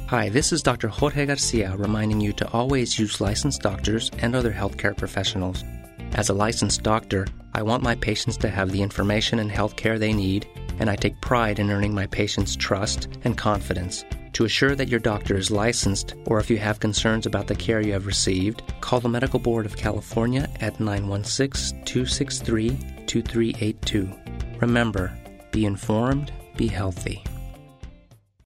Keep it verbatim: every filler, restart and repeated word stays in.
Hi, this is Doctor Jorge Garcia reminding you to always use licensed doctors and other healthcare professionals. As a licensed doctor, I want my patients to have the information and healthcare they need, and I take pride in earning my patients' trust and confidence. To assure that your doctor is licensed, or if you have concerns about the care you have received, call the Medical Board of California at nine one six, two six three, two three eight two. Remember, be informed, be healthy.